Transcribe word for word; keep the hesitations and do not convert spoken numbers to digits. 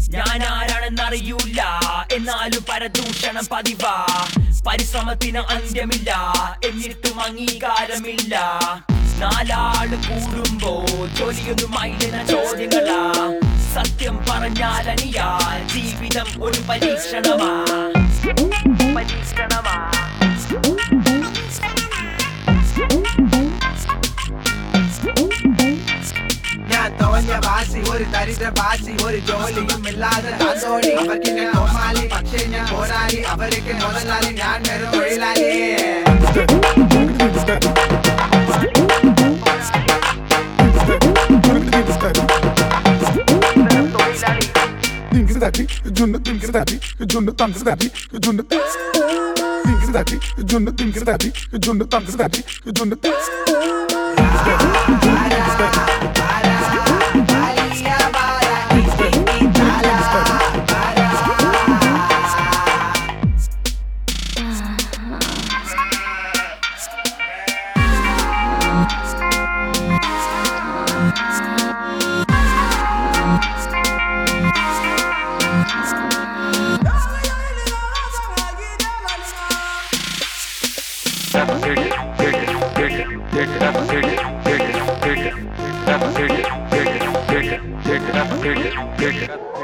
ഞാൻ ആരാണെന്നറിയൂല, എന്നാലും പരദൂഷണം പതിവാ. പരിശ്രമത്തിന് അന്ത്യമില്ല, എന്നിട്ടും അംഗീകാരമില്ല. നാലാള് കൂടുമ്പോ ജോലിയൊന്നുമായില്ലെന്ന ചോദ്യങ്ങളാ. സത്യം പറഞ്ഞാലനിയാൽ ജീവിതം ഒരു പരീക്ഷണമാ. പരീക്ഷണമാ ഞാൻ തോന്നിയ വാസി, ഒരു ദരിദ്ര ഭാഷി, ഒരു ജോലിയും ഇല്ലാതെ താന്തോടി. അവർക്ക് ഞാൻ കോമാലി, പക്ഷേ ഞാൻ പോരാളി. അവർക്ക് മുതലാളി, ഞാൻ വെറും തൊഴിലാളി. Daddy, Junna, think daddy, Junna, thanks daddy, Junna, think daddy, Junna, think daddy, Junna, thanks daddy, Junna. Dig it, dig it, dig it, dig it up, dig it, dig it, dig it, dig it, dig it, dig it, dig it, dig it up, dig it, dig it.